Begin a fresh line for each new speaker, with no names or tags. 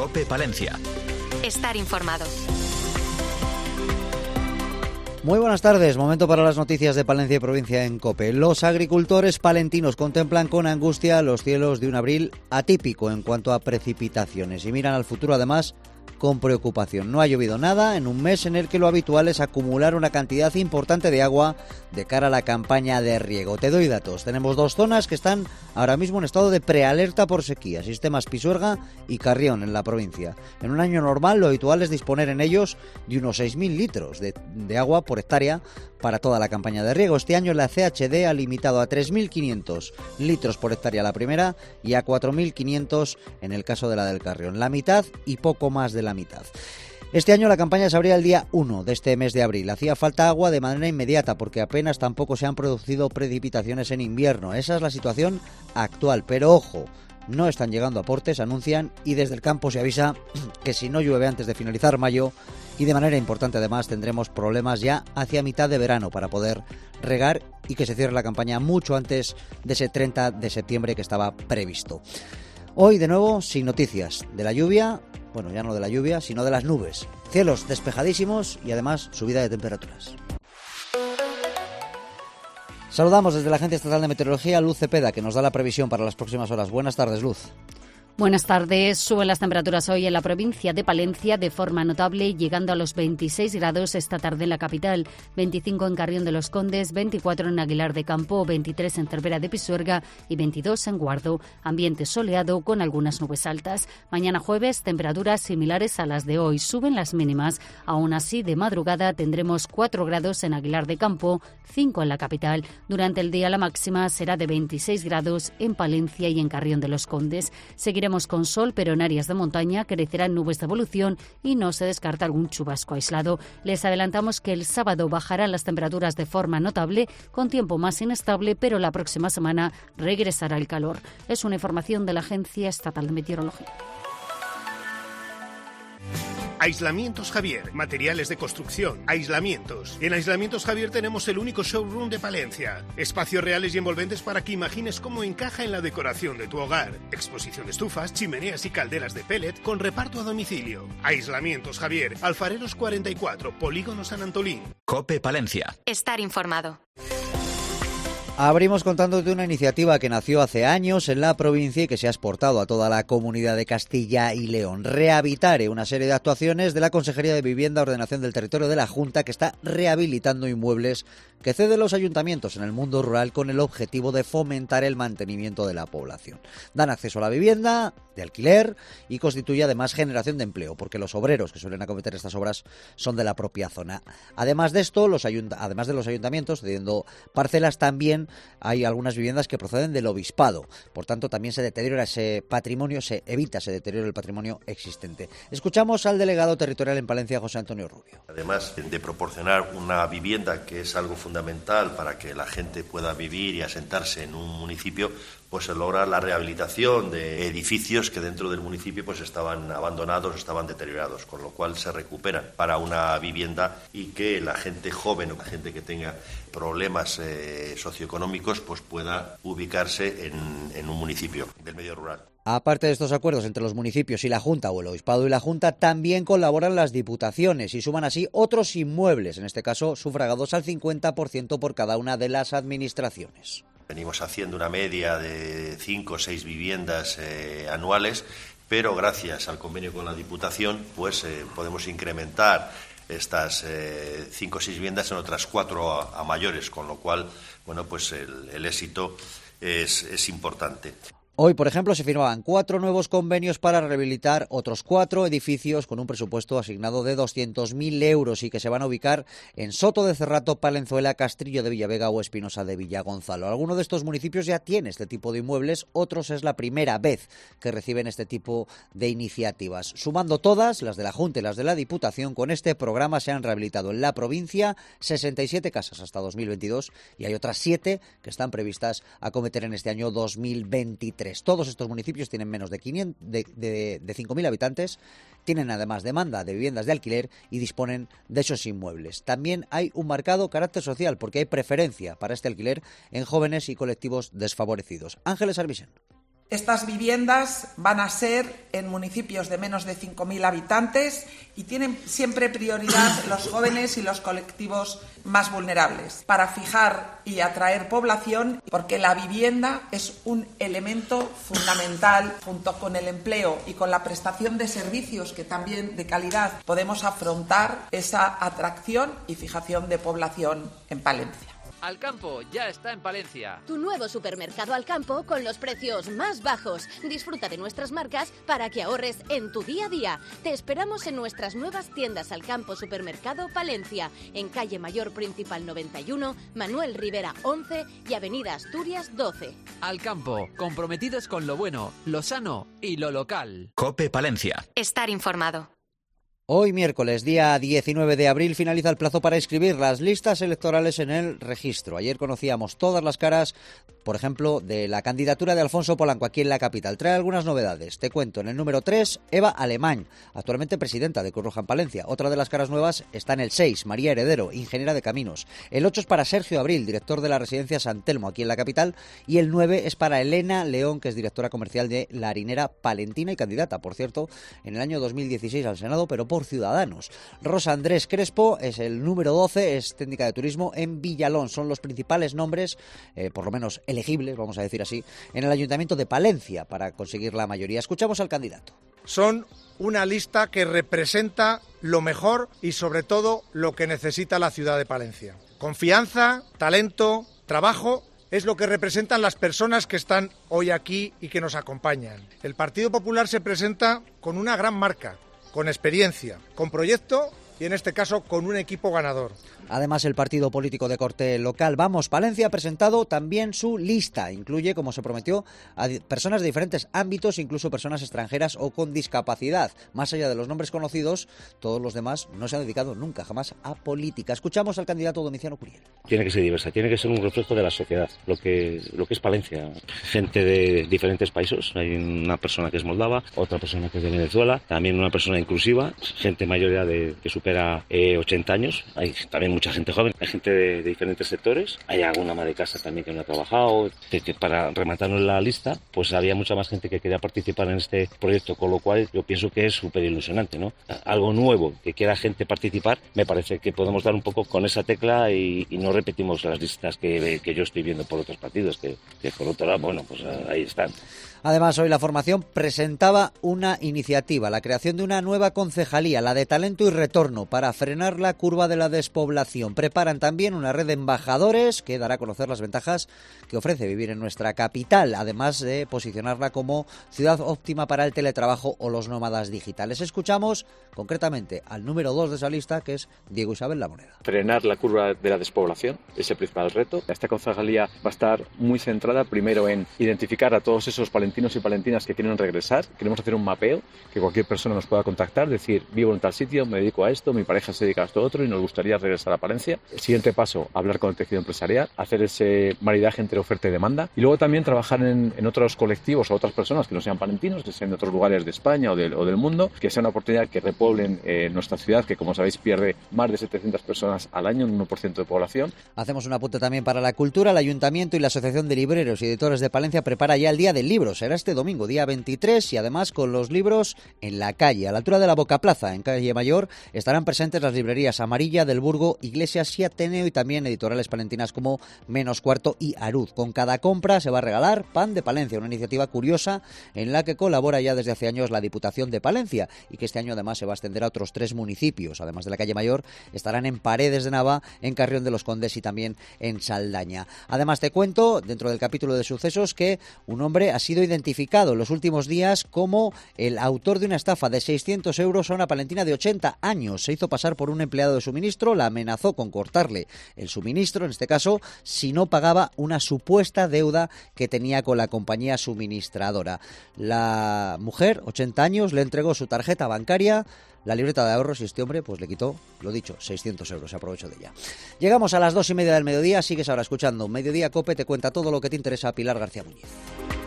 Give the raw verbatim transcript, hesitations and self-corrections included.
COPE Palencia.
Estar informado.
Muy buenas tardes, momento para las noticias de Palencia y provincia en COPE. Los agricultores palentinos contemplan con angustia los cielos de un abril atípico en cuanto a precipitaciones y miran al futuro además con preocupación. No ha llovido nada en un mes en el que lo habitual es acumular una cantidad importante de agua de cara a la campaña de riego. Te doy datos. Tenemos dos zonas que están ahora mismo en estado de prealerta por sequía, sistemas Pisuerga y Carrión en la provincia. En un año normal lo habitual es disponer en ellos de unos seis mil litros de, de agua por hectárea para toda la campaña de riego. Este año la C H D ha limitado a tres mil quinientos litros por hectárea la primera y a cuatro mil quinientos en el caso de la del Carrión. La mitad y poco más de la mitad. Este año la campaña se abría el día uno de este mes de abril. Hacía falta agua de manera inmediata porque apenas tampoco se han producido precipitaciones en invierno. Esa es la situación actual, pero ojo, no están llegando aportes, anuncian, y desde el campo se avisa que si no llueve antes de finalizar mayo, y de manera importante además, tendremos problemas ya hacia mitad de verano para poder regar y que se cierre la campaña mucho antes de ese treinta de septiembre que estaba previsto. Hoy de nuevo sin noticias de la lluvia, bueno, ya no de la lluvia, sino de las nubes. Cielos despejadísimos y además subida de temperaturas. Saludamos desde la Agencia Estatal de Meteorología a Luz Cepeda, que nos da la previsión para las próximas horas. Buenas tardes, Luz.
Buenas tardes. Suben las temperaturas hoy en la provincia de Palencia de forma notable, llegando a los veintiséis grados esta tarde en la capital, veinticinco en Carrión de los Condes, veinticuatro en Aguilar de Campo, veintitrés en Cervera de Pisuerga y veintidós en Guardo. Ambiente soleado con algunas nubes altas. Mañana jueves, temperaturas similares a las de hoy. Suben las mínimas. Aún así, de madrugada tendremos cuatro grados en Aguilar de Campo, cinco en la capital. Durante el día la máxima será de veintiséis grados en Palencia y en Carrión de los Condes. Seguiremos con sol, pero en áreas de montaña crecerán nubes de evolución y no se descarta algún chubasco aislado. Les adelantamos que el sábado bajarán las temperaturas de forma notable, con tiempo más inestable, pero la próxima semana regresará el calor. Es una información de la Agencia Estatal de Meteorología.
Aislamientos Javier, materiales de construcción, aislamientos. En Aislamientos Javier tenemos el único showroom de Palencia. Espacios reales y envolventes para que imagines cómo encaja en la decoración de tu hogar. Exposición de estufas, chimeneas y calderas de pellet con reparto a domicilio. Aislamientos Javier, Alfareros cuarenta y cuatro, Polígono San Antolín.
COPE Palencia.
Estar informado.
Abrimos contándote una iniciativa que nació hace años en la provincia y que se ha exportado a toda la comunidad de Castilla y León. Rehabitare, una serie de actuaciones de la Consejería de Vivienda, Ordenación del Territorio de la Junta, que está rehabilitando inmuebles que ceden los ayuntamientos en el mundo rural con el objetivo de fomentar el mantenimiento de la población. Dan acceso a la vivienda de alquiler y constituye además generación de empleo, porque los obreros que suelen acometer estas obras son de la propia zona. Además de esto, los ayunt- además de los ayuntamientos cediendo parcelas, también hay algunas viviendas que proceden del obispado. Por tanto, también se deteriora ese patrimonio, se evita ese deterioro del patrimonio existente. Escuchamos al delegado territorial en Palencia, José Antonio Rubio.
Además de proporcionar una vivienda que es algo fundamental para que la gente pueda vivir y asentarse en un municipio, pues se logra la rehabilitación de edificios que dentro del municipio pues estaban abandonados, estaban deteriorados, con lo cual se recuperan para una vivienda y que la gente joven o la gente que tenga problemas eh, socioeconómicos pues pueda ubicarse en, en un municipio del medio rural.
Aparte de estos acuerdos entre los municipios y la Junta o el Obispado y la Junta, también colaboran las diputaciones y suman así otros inmuebles, en este caso sufragados al cincuenta por ciento por cada una de las administraciones.
Venimos haciendo una media de cinco o seis viviendas eh, anuales, pero gracias al convenio con la Diputación pues eh, podemos incrementar estas eh, cinco o seis viviendas en otras cuatro a, a mayores, con lo cual bueno pues el, el éxito es, es importante.
Hoy, por ejemplo, se firmaban cuatro nuevos convenios para rehabilitar otros cuatro edificios con un presupuesto asignado de doscientos mil euros y que se van a ubicar en Soto de Cerrato, Palenzuela, Castrillo de Villavega o Espinosa de Villagonzalo. Alguno de estos municipios ya tiene este tipo de inmuebles, otros es la primera vez que reciben este tipo de iniciativas. Sumando todas, las de la Junta y las de la Diputación, con este programa se han rehabilitado en la provincia sesenta y siete casas hasta dos mil veintidós y hay otras siete que están previstas acometer en este año dos mil veintitrés. Todos estos municipios tienen menos de, quinientos, de, de, de cinco mil habitantes, tienen además demanda de viviendas de alquiler y disponen de esos inmuebles. También hay un marcado carácter social porque hay preferencia para este alquiler en jóvenes y colectivos desfavorecidos. Ángeles Arvisen.
Estas viviendas van a ser en municipios de menos de cinco mil habitantes y tienen siempre prioridad los jóvenes y los colectivos más vulnerables para fijar y atraer población, porque la vivienda es un elemento fundamental junto con el empleo y con la prestación de servicios que también de calidad podemos afrontar esa atracción y fijación de población en Palencia.
Alcampo ya está en Palencia.
Tu nuevo supermercado Alcampo con los precios más bajos. Disfruta de nuestras marcas para que ahorres en tu día a día. Te esperamos en nuestras nuevas tiendas Alcampo Supermercado Palencia, en calle Mayor Principal noventa y uno, Manuel Rivera once y avenida Asturias doce.
Alcampo, comprometidos con lo bueno, lo sano y lo local.
COPE Palencia.
Estar informado.
Hoy, miércoles, día diecinueve de abril, finaliza el plazo para inscribir las listas electorales en el registro. Ayer conocíamos todas las caras, por ejemplo, de la candidatura de Alfonso Polanco aquí en la capital. Trae algunas novedades. Te cuento, en el número tres, Eva Alemán, actualmente presidenta de Cruz Roja en Palencia. Otra de las caras nuevas está en el seis, María Heredero, ingeniera de caminos. El ocho es para Sergio Abril, director de la residencia San Telmo aquí en la capital. Y el nueve es para Elena León, que es directora comercial de la harinera palentina y candidata, por cierto, en el año dos mil dieciséis al Senado, pero por Ciudadanos. Rosa Andrés Crespo es el número doce, es técnica de turismo en Villalón. Son los principales nombres, eh, por lo menos elegibles, vamos a decir así, en el Ayuntamiento de Palencia para conseguir la mayoría. Escuchamos al candidato.
Son una lista que representa lo mejor y sobre todo lo que necesita la ciudad de Palencia. Confianza, talento, trabajo es lo que representan las personas que están hoy aquí y que nos acompañan. El Partido Popular se presenta con una gran marca, con experiencia, con proyecto y en este caso con un equipo ganador.
Además, el partido político de corte local Vamos Palencia ha presentado también su lista. Incluye, como se prometió, a personas de diferentes ámbitos, incluso personas extranjeras o con discapacidad. Más allá de los nombres conocidos, todos los demás no se han dedicado nunca, jamás, a política. Escuchamos al candidato Domiciano Curiel.
Tiene que ser diversa, tiene que ser un reflejo de la sociedad, lo que, lo que es Palencia. Gente de diferentes países, hay una persona que es moldava, otra persona que es de Venezuela, también una persona inclusiva, gente mayor ya de, que supera eh, ochenta años, hay también mucha gente joven, hay gente de, de diferentes sectores, hay alguna ama de casa también que no ha trabajado, de que para rematarnos la lista, pues había mucha más gente que quería participar en este proyecto, con lo cual yo pienso que es súper ilusionante, ¿no? Algo nuevo, que quiera gente participar, me parece que podemos dar un poco con esa tecla y, y no repetimos las listas que, que yo estoy viendo por otros partidos, que, que por otro lado, bueno, pues ahí están.
Además, hoy la formación presentaba una iniciativa, la creación de una nueva concejalía, la de talento y retorno, para frenar la curva de la despoblación. Preparan también una red de embajadores que dará a conocer las ventajas que ofrece vivir en nuestra capital, además de posicionarla como ciudad óptima para el teletrabajo o los nómadas digitales. Escuchamos concretamente al número dos de esa lista, que es Diego Isabel La Moneda.
Frenar la curva de la despoblación es el principal reto. Esta concejalía va a estar muy centrada primero en identificar a todos esos palentinos y palentinas que quieren regresar. Queremos hacer un mapeo, que cualquier persona nos pueda contactar, decir, vivo en tal sitio, me dedico a esto, mi pareja se dedica a esto otro y nos gustaría regresar a Palencia. El siguiente paso, hablar con el tejido empresarial, hacer ese maridaje entre oferta y demanda y luego también trabajar en, en otros colectivos o otras personas que no sean palentinos, que sean de otros lugares de España o, de, o del mundo, que sea una oportunidad que repueblen eh, nuestra ciudad, que como sabéis pierde más de setecientas personas al año, un uno por ciento de población.
Hacemos un apunte también para la cultura. El Ayuntamiento y la Asociación de Libreros y Editores de Palencia prepara ya el Día del Libro. Será este domingo, día veintitrés, y además con los libros en la calle. A la altura de la Bocaplaza, en calle Mayor, estarán presentes las librerías Amarilla, Del Burgo, Iglesias y Ateneo, y también editoriales palentinas como Menos Cuarto y Aruz. Con cada compra se va a regalar pan de Palencia, una iniciativa curiosa en la que colabora ya desde hace años la Diputación de Palencia y que este año además se va a extender a otros tres municipios. Además de la calle Mayor, estarán en Paredes de Nava, en Carrión de los Condes y también en Saldaña. Además te cuento, dentro del capítulo de sucesos, que un hombre ha sido identificado en los últimos días como el autor de una estafa de seiscientos euros a una palentina de ochenta años. Se hizo pasar por un empleado de suministro, la amenazó con cortarle el suministro, en este caso, si no pagaba una supuesta deuda que tenía con la compañía suministradora. La mujer, ochenta años, le entregó su tarjeta bancaria, la libreta de ahorros, y este hombre pues le quitó, lo dicho, seiscientos euros, se aprovechó de ella. Llegamos a las dos y media del mediodía, sigues ahora escuchando Mediodía COPE, te cuenta todo lo que te interesa Pilar García Muñiz.